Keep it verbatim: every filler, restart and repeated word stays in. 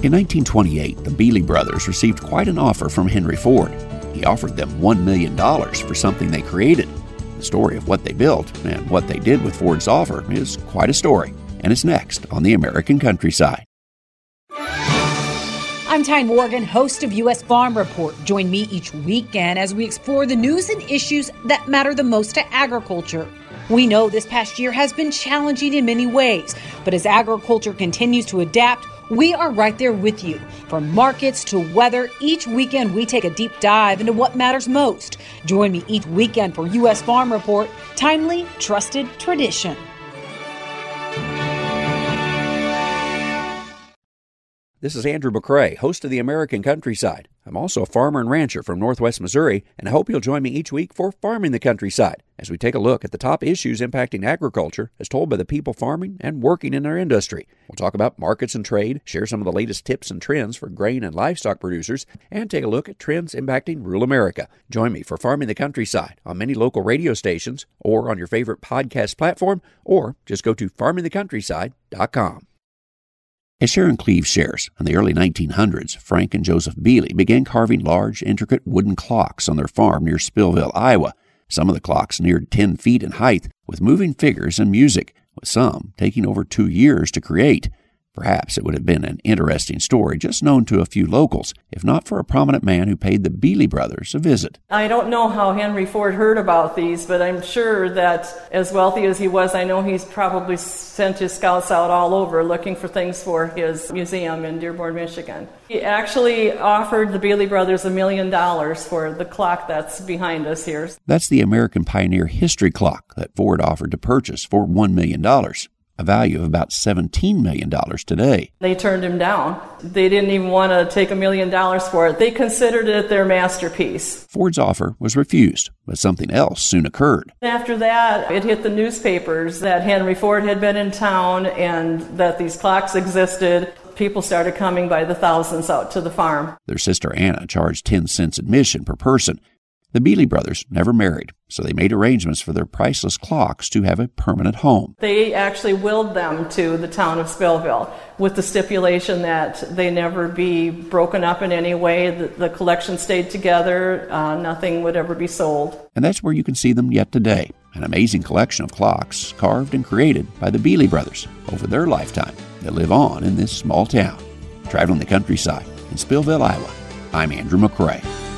In nineteen twenty-eight, the Bealey brothers received quite an offer from Henry Ford. He offered them one million dollars for something they created. The story of what they built and what they did with Ford's offer is quite a story, and it's next on the American Countryside. I'm Tyne Morgan, host of U S Farm Report. Join me each weekend as we explore the news and issues that matter the most to agriculture. We know this past year has been challenging in many ways, but as agriculture continues to adapt, we are right there with you. From markets to weather, each weekend we take a deep dive into what matters most. Join me each weekend for U S Farm Report, timely, trusted tradition. This is Andrew McCrae, host of the American Countryside. I'm also a farmer and rancher from Northwest Missouri, and I hope you'll join me each week for Farming the Countryside, as we take a look at the top issues impacting agriculture as told by the people farming and working in our industry. We'll talk about markets and trade, share some of the latest tips and trends for grain and livestock producers, and take a look at trends impacting rural America. Join me for Farming the Countryside on many local radio stations, or on your favorite podcast platform, or just go to farming the countryside dot com. As Sharon Cleves shares, in the early nineteen hundreds, Frank and Joseph Bealey began carving large, intricate wooden clocks on their farm near Spillville, Iowa. Some of the clocks neared ten feet in height, with moving figures and music, with some taking over two years to create. Perhaps it would have been an interesting story just known to a few locals, if not for a prominent man who paid the Bealey brothers a visit. I don't know how Henry Ford heard about these, but I'm sure that as wealthy as he was, I know he's probably sent his scouts out all over looking for things for his museum in Dearborn, Michigan. He actually offered the Bealey brothers a million dollars for the clock that's behind us here. That's the American Pioneer History Clock that Ford offered to purchase for one million dollars. A value of about seventeen million dollars today. They turned him down. They didn't even want to take a million dollars for it. They considered it their masterpiece. Ford's offer was refused, but something else soon occurred. After that, it hit the newspapers that Henry Ford had been in town and that these clocks existed. People started coming by the thousands out to the farm. Their sister Anna charged ten cents admission per person. The Bealey brothers never married, so they made arrangements for their priceless clocks to have a permanent home. They actually willed them to the town of Spillville with the stipulation that they never be broken up in any way, the, the collection stayed together, uh, nothing would ever be sold. And that's where you can see them yet today, an amazing collection of clocks carved and created by the Bealey brothers over their lifetime that live on in this small town. Traveling the countryside in Spillville, Iowa, I'm Andrew McCrae.